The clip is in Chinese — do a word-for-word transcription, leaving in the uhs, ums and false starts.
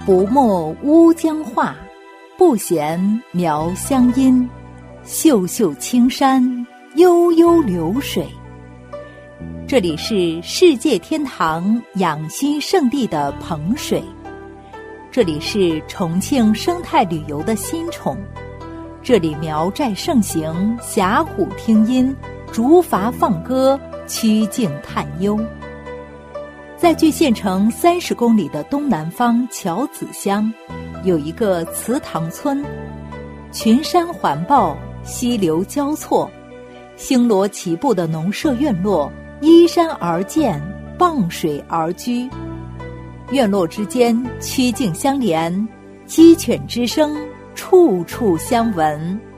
不没乌江话，不嫌苗乡音。秀秀青山，悠悠流水。这里是世界天堂养心圣地的彭水，这里是重庆生态旅游的新宠，这里苗寨盛行，峡谷听音，竹筏放歌，曲径探幽。在距县城三十公里的东南方桥子乡，有一个祠堂村，群山环抱，溪流交错，星罗棋布的农舍院落依山而建，傍水而居。院落之间曲径相连，鸡犬之声处处相闻。